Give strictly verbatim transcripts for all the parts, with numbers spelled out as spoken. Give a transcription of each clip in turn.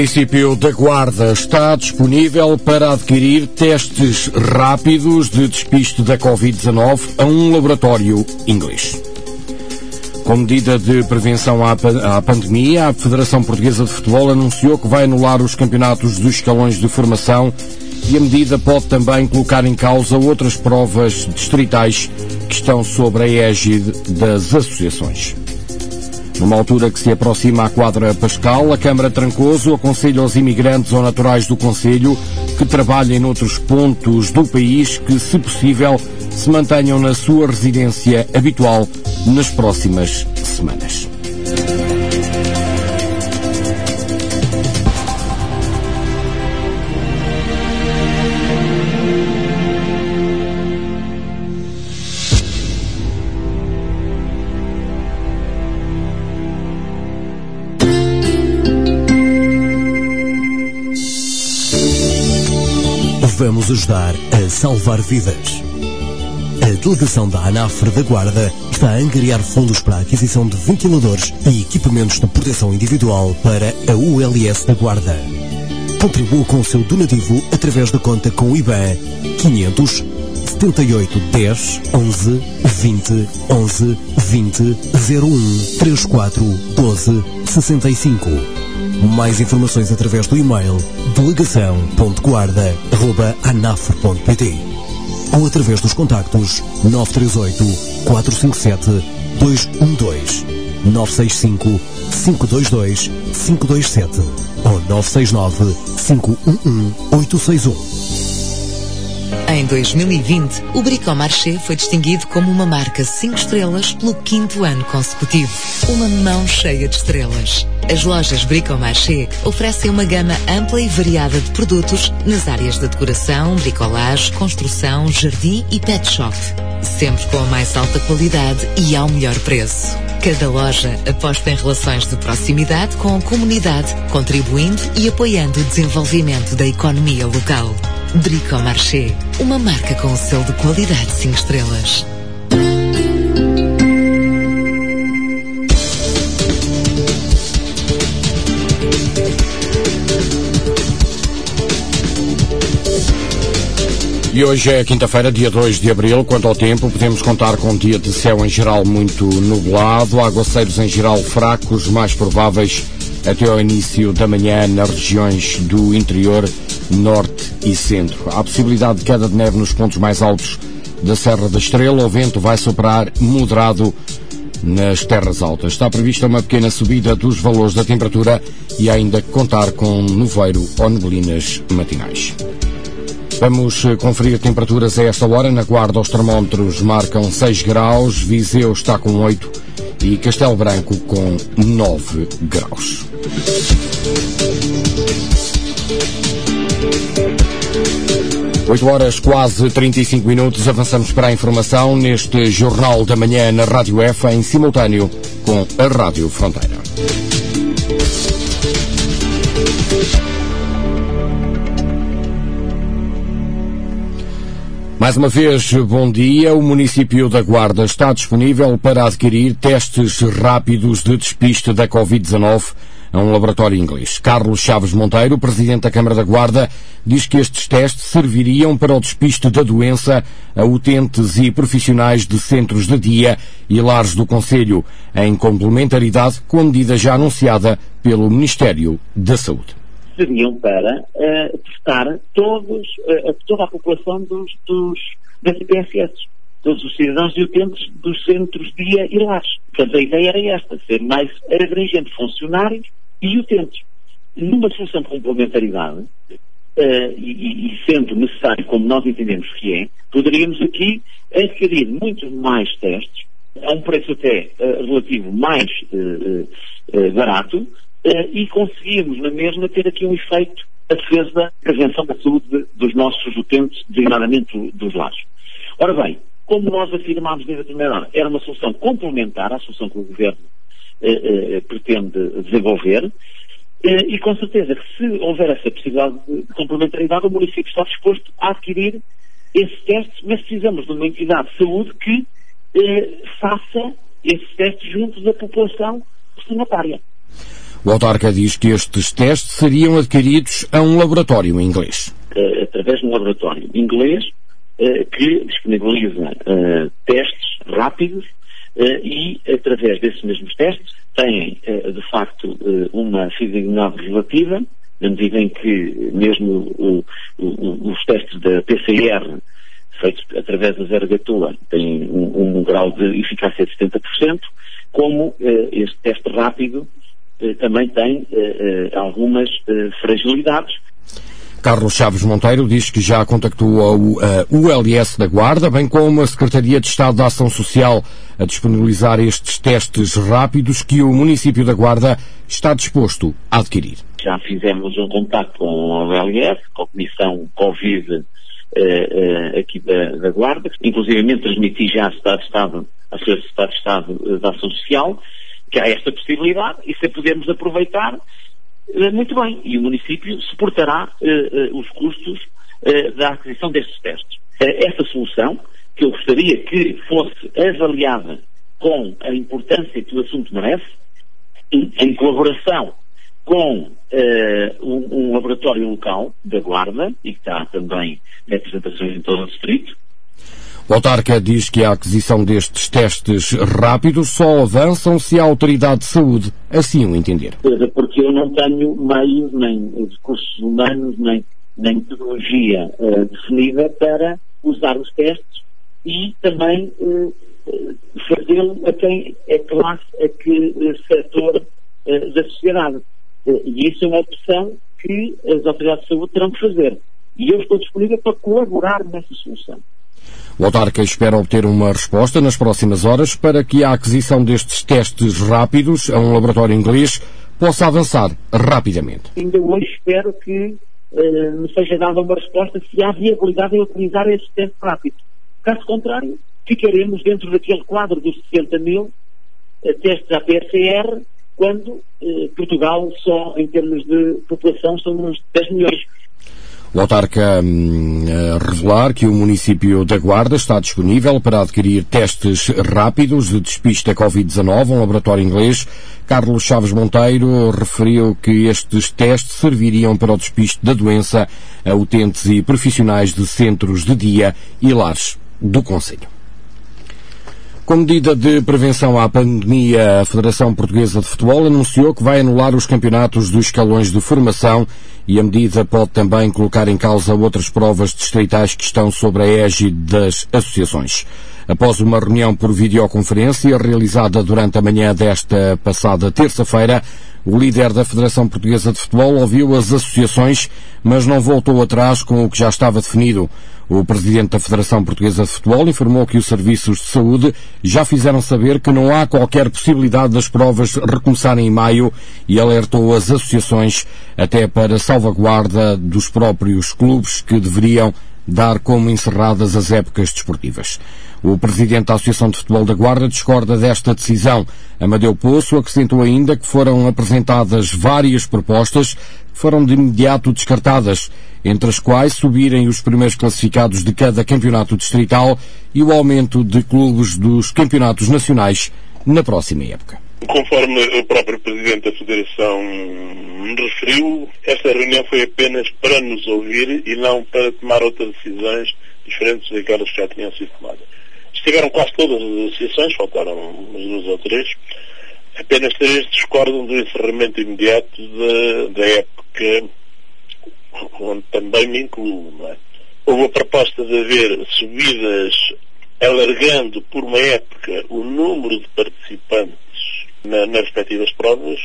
município da Guarda está disponível para adquirir testes rápidos de despiste da covid dezanove a um laboratório inglês. Com medida de prevenção à, à pandemia, a Federação Portuguesa de Futebol anunciou que vai anular os campeonatos dos escalões de formação e a medida pode também colocar em causa outras provas distritais que estão sob a égide das associações. Numa altura que se aproxima à quadra Pascal, a Câmara de Trancoso aconselha aos imigrantes ou naturais do concelho que trabalhem noutros pontos do país que, se possível, se mantenham na sua residência habitual nas próximas semanas. Vamos ajudar a salvar vidas. A delegação da ANAFRE da Guarda está a angariar fundos para a aquisição de ventiladores e equipamentos de proteção individual para a U L S da Guarda. Contribua com o seu donativo através da conta com o I B A N quinhentos, setenta e oito, dez, onze, vinte, onze, vinte, zero um, trinta e quatro, doze, sessenta e cinco. Mais informações através do e-mail delegação ponto guarda arroba anafre ponto pt ou através dos contactos nove três oito, quatro cinco sete, dois um dois, nove seis cinco, cinco dois dois, cinco dois sete ou nove seis nove, cinco um um, oito seis um. Em dois mil e vinte, o Bricomarché foi distinguido como uma marca cinco estrelas pelo quinto ano consecutivo. Uma mão cheia de estrelas. As lojas Bricomarché oferecem uma gama ampla e variada de produtos nas áreas da decoração, bricolagem, construção, jardim e pet shop. Sempre com a mais alta qualidade e ao melhor preço. Cada loja aposta em relações de proximidade com a comunidade, contribuindo e apoiando o desenvolvimento da economia local. Bricomarché, uma marca com o selo de qualidade cinco estrelas. E hoje é quinta-feira, dia dois de abril. Quanto ao tempo, podemos contar com um dia de céu em geral muito nublado, aguaceiros em geral fracos, mais prováveis até ao início da manhã nas regiões do interior, norte e centro. Há possibilidade de queda de neve nos pontos mais altos da Serra da Estrela. O vento vai soprar moderado nas terras altas. Está prevista uma pequena subida dos valores da temperatura e ainda contar com nevoeiro ou neblinas matinais. Vamos conferir temperaturas a esta hora. Na Guarda, os termómetros marcam seis graus, Viseu está com oito e Castelo Branco com nove graus. oito horas, quase trinta e cinco minutos. Avançamos para a informação neste Jornal da Manhã na Rádio F, em simultâneo com a Rádio Fronteira. Mais uma vez, bom dia. O município da Guarda está disponível para adquirir testes rápidos de despiste da covid dezanove a um laboratório inglês. Carlos Chaves Monteiro, presidente da Câmara da Guarda, diz que estes testes serviriam para o despiste da doença a utentes e profissionais de centros de dia e lares do concelho, em complementaridade com a medida já anunciada pelo Ministério da Saúde. Seriam para uh, testar todos, uh, toda a população dos, dos, das I P S S, todos os cidadãos e utentes dos centros de dia e lares. Portanto, a ideia era esta, ser mais abrangente, funcionários e utentes. Numa solução de complementaridade, uh, e, e sendo necessário, como nós entendemos que é, poderíamos aqui adquirir muitos mais testes, a um preço até uh, relativo mais uh, uh, barato, Uh, e conseguimos, na mesma, ter aqui um efeito a defesa da prevenção da saúde de, dos nossos utentes, designadamente dos lares. Ora bem, como nós afirmámos desde a primeira hora, era uma solução complementar à solução que o Governo uh, uh, pretende desenvolver, uh, e com certeza que se houver essa possibilidade de, de complementaridade, o município está disposto a adquirir esses testes, mas precisamos de uma entidade de saúde que uh, faça esses testes junto da população destinatária. O autarca diz que estes testes seriam adquiridos a um laboratório inglês. Uh, através de um laboratório inglês uh, que disponibiliza uh, testes rápidos uh, e, através desses mesmos testes, têm, uh, de facto, uh, uma fidelidade relativa, na medida em que mesmo uh, uh, os testes da P C R feitos através da Zero Gatua têm um, um grau de eficácia de setenta por cento, como uh, este teste rápido uh, também tem uh, uh, algumas uh, fragilidades. Carlos Chaves Monteiro diz que já contactou a U L S da Guarda, bem como a Secretaria de Estado da Ação Social, a disponibilizar estes testes rápidos que o município da Guarda está disposto a adquirir. Já fizemos um contacto com a U L S, com a Comissão Covid Uh, uh, aqui da, da Guarda, inclusive transmiti já ao Estado de Estado, à Secretaria de Estado, de Estado uh, da Ação Social, que há esta possibilidade, e se a podemos aproveitar, uh, muito bem, e o município suportará uh, uh, os custos uh, da aquisição destes testes. Uh, esta solução, que eu gostaria que fosse avaliada com a importância que o assunto merece, em, em colaboração com uh, um, um laboratório local da Guarda, e que está também em apresentações em todo o distrito. O autarca diz que a aquisição destes testes rápidos só avançam se a autoridade de saúde assim o entender. Porque eu não tenho meios, nem recursos humanos, nem, nem metodologia uh, definida para usar os testes e também uh, fazê-lo a quem é classe, a que uh, setor uh, da sociedade. E isso é uma opção que as autoridades de saúde terão que fazer. E eu estou disponível para colaborar nessa solução. O autarca espera obter uma resposta nas próximas horas para que a aquisição destes testes rápidos a um laboratório inglês possa avançar rapidamente. Ainda hoje espero que uh, me seja dada uma resposta se há viabilidade em utilizar estes testes rápidos. Caso contrário, ficaremos dentro daquele quadro dos sessenta mil uh, testes à P C R, quando eh, Portugal só, em termos de população, são uns dez milhões. O autarca hum, a revelar que o município da Guarda está disponível para adquirir testes rápidos de despiste da covid dezanove a um laboratório inglês. Carlos Chaves Monteiro referiu que estes testes serviriam para o despiste da doença a utentes e profissionais de centros de dia e lares do concelho. Com medida de prevenção à pandemia, a Federação Portuguesa de Futebol anunciou que vai anular os campeonatos dos escalões de formação e a medida pode também colocar em causa outras provas distritais que estão sob a égide das associações. Após uma reunião por videoconferência realizada durante a manhã desta passada terça-feira, o líder da Federação Portuguesa de Futebol ouviu as associações, mas não voltou atrás com o que já estava definido. O presidente da Federação Portuguesa de Futebol informou que os serviços de saúde já fizeram saber que não há qualquer possibilidade das provas recomeçarem em maio e alertou as associações até para salvaguarda dos próprios clubes que deveriam dar como encerradas as épocas desportivas. O presidente da Associação de Futebol da Guarda discorda desta decisão. Amadeu Poço acrescentou ainda que foram apresentadas várias propostas que foram de imediato descartadas, entre as quais subirem os primeiros classificados de cada campeonato distrital e o aumento de clubes dos campeonatos nacionais na próxima época. Conforme o próprio Presidente da Federação me referiu, esta reunião foi apenas para nos ouvir e não para tomar outras decisões diferentes daquelas que já tinham sido tomadas. Estiveram quase todas as associações, faltaram umas duas ou três, apenas três discordam do encerramento imediato da, da época, onde também me incluo, não é? Houve a proposta de haver subidas alargando por uma época o número de participantes na, nas respectivas provas,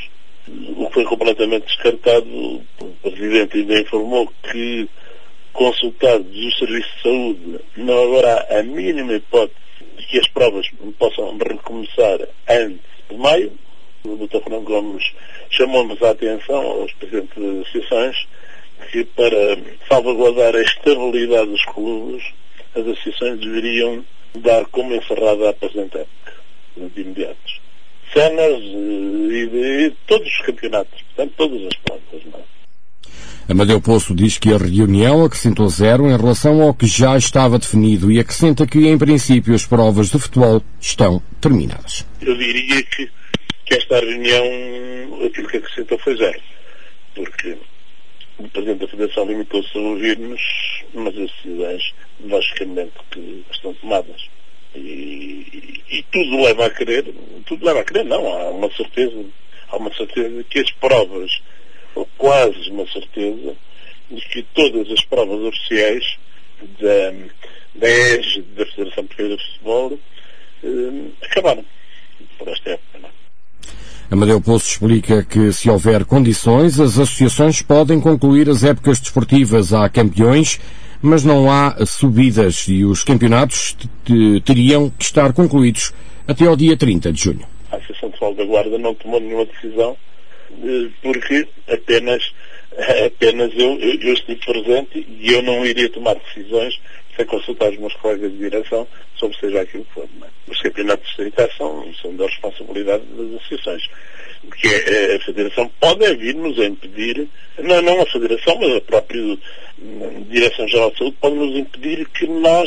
o que foi completamente descartado. O Presidente ainda informou que, consultados os serviços de saúde, não haverá a mínima hipótese de que as provas possam recomeçar antes de maio. O doutor Fernando Gomes chamou-nos a atenção aos presidentes das associações que, para salvaguardar a estabilidade dos clubes, as associações deveriam dar como encerrada a presente época, de imediatos. Cenas e, e todos os campeonatos, portanto, todas as provas, não é? Amadeu Poço diz que a reunião acrescentou zero em relação ao que já estava definido e acrescenta que, em princípio, as provas de futebol estão terminadas. Eu diria que, que que esta reunião, aquilo que acrescentou foi zero, porque o Presidente da Federação limitou-se a ouvir-nos, mas as decisões, logicamente, que estão tomadas. E, e, e tudo leva a crer, tudo leva a crer, não, há uma certeza, há uma certeza que as provas, ou quase uma certeza, de que todas as provas oficiais da, da E G, da Federação Portuguesa de Futebol, eh, acabaram por esta época, não é? Amadeu Poço explica que, se houver condições, as associações podem concluir as épocas desportivas a campeões, mas não há subidas e os campeonatos teriam que estar concluídos até ao dia trinta de junho. A Associação de Futebol da Guarda não tomou nenhuma decisão porque apenas, apenas eu, eu, eu estive presente e eu não iria tomar decisões sem consultar os meus colegas de direção sobre seja aquilo que for. Não é? Os campeonatos distritais são, são da responsabilidade das associações. Porque a, a Federação pode vir-nos a impedir, não, não a Federação, mas a própria Direção-Geral de Saúde pode nos impedir que nós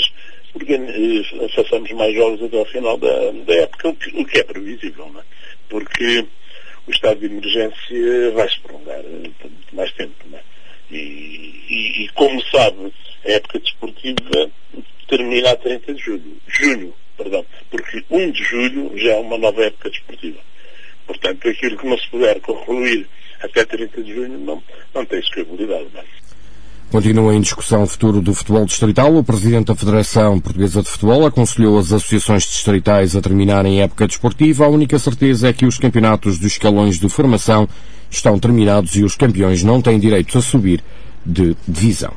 façamos mais jogos até ao final da, da época, o que, o que é previsível, não é? Porque o estado de emergência vai se prolongar mais tempo, não é? E, e, e como sabe, a época desportiva termina a trinta de julho, junho, perdão, porque um de julho já é uma nova época desportiva. Portanto, aquilo que não se puder concluir até trinta de junho não, não tem escrevabilidade, não é? Continua em discussão o futuro do futebol distrital. O Presidente da Federação Portuguesa de Futebol aconselhou as associações distritais a terminarem a época desportiva. A única certeza é que os campeonatos dos escalões de formação estão terminados e os campeões não têm direito a subir de divisão.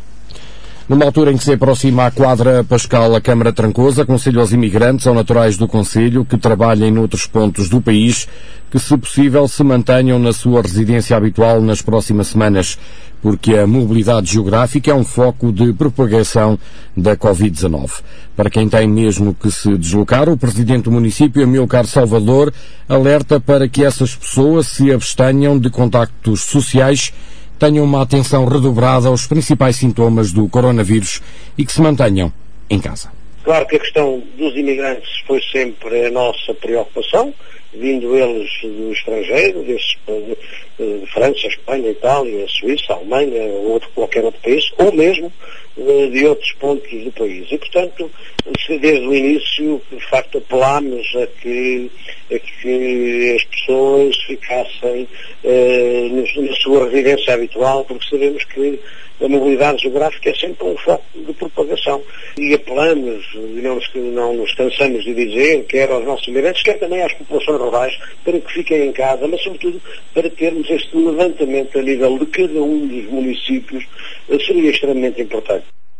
Numa altura em que se aproxima a quadra pascal, a Câmara Trancoso aconselha aos imigrantes ou naturais do concelho que trabalhem noutros pontos do país que, se possível, se mantenham na sua residência habitual nas próximas semanas, porque a mobilidade geográfica é um foco de propagação da covid dezanove. Para quem tem mesmo que se deslocar, o Presidente do município, Amilcar Salvador, alerta para que essas pessoas se abstenham de contactos sociais, tenham uma atenção redobrada aos principais sintomas do coronavírus e que se mantenham em casa. Claro que a questão dos imigrantes foi sempre a nossa preocupação, vindo eles do estrangeiro, de, de França, Espanha, Itália, Suíça, Alemanha, ou outro, qualquer outro país, ou mesmo de, de outros pontos do país. E, portanto, desde o início, de facto, apelámos a que, a que as pessoas ficassem eh, na sua residência habitual, porque sabemos que a mobilidade geográfica é sempre um foco de propagação. E apelamos, e não nos, não nos cansamos de dizer, quer aos nossos imigrantes, quer também às populações rurais, para que fiquem em casa, mas sobretudo para termos este levantamento a nível de cada um dos municípios, seria extremamente importante.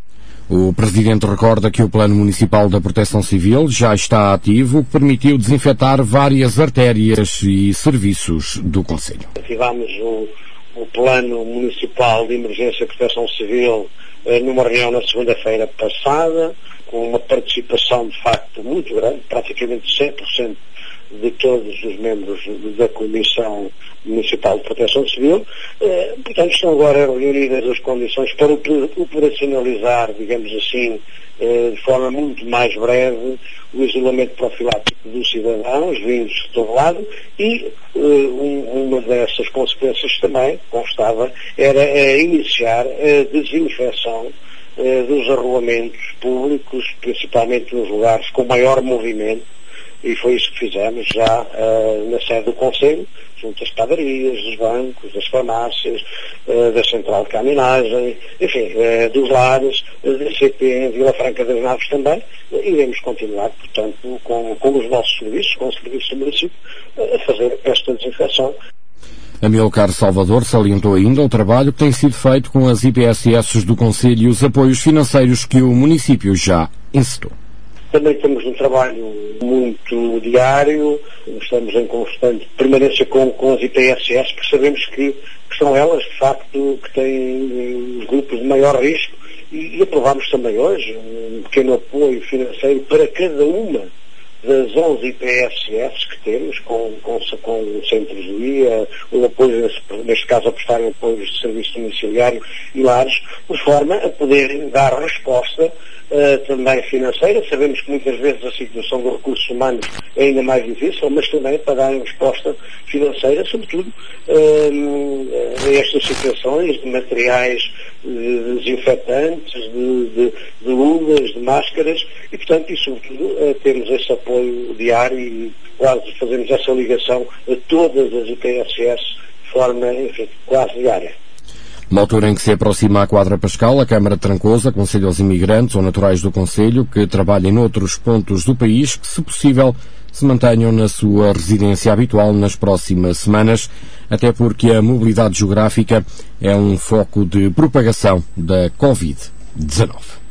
O Presidente recorda que o Plano Municipal da Proteção Civil já está ativo, que permitiu desinfetar várias artérias e serviços do concelho. Ativamos o o Plano Municipal de Emergência e Proteção Civil eh, numa reunião na segunda-feira passada, com uma participação de facto muito grande, praticamente cem por cento de todos os membros da Comissão Municipal de Proteção Civil. Eh, portanto, estão agora reunidas as condições para operacionalizar, digamos assim, eh, de forma muito mais breve, o isolamento profilático dos cidadãos vindos de todo lado e uh, um, uma dessas consequências também, constava, era uh, iniciar a desinfecção uh, dos arruamentos públicos, principalmente nos lugares com maior movimento, e foi isso que fizemos já uh, na sede do Conselho, junto às padarias, dos bancos, das farmácias, uh, da central de caminhagem, enfim, uh, dos lares, uh, da C P em Vila Franca das Naves também. Uh, iremos continuar, portanto, com, com os nossos serviços, com os serviços do município, uh, a fazer esta desinfecção. Amilcar Salvador salientou ainda o trabalho que tem sido feito com as I P S S do Concelho e os apoios financeiros que o município já encetou. Também temos um trabalho muito diário, estamos em constante permanência com, com as I P S S, porque sabemos que, que são elas, de facto, que têm os grupos de maior risco, e, e aprovamos também hoje um pequeno apoio financeiro para cada uma das onze I P S S que temos, com, com, com centros de dia, o apoio, neste, neste caso, a prestarem apoios de serviço domiciliário e lares, por forma a poderem dar resposta Uh, também financeira. Sabemos que muitas vezes a situação dos recursos humanos é ainda mais difícil, mas também para dar resposta financeira, sobretudo uh, a estas situações de materiais uh, desinfetantes, de, de, de luvas, de máscaras, e portanto, e sobretudo, uh, temos esse apoio diário e quase fazemos essa ligação a todas as I P S S de forma, enfim, quase diária. Na altura em que se aproxima a Quadra Pascal, a Câmara de Trancoso aconselha aos imigrantes ou naturais do concelho que trabalhem noutros pontos do país que, se possível, se mantenham na sua residência habitual nas próximas semanas, até porque a mobilidade geográfica é um foco de propagação da covid dezanove.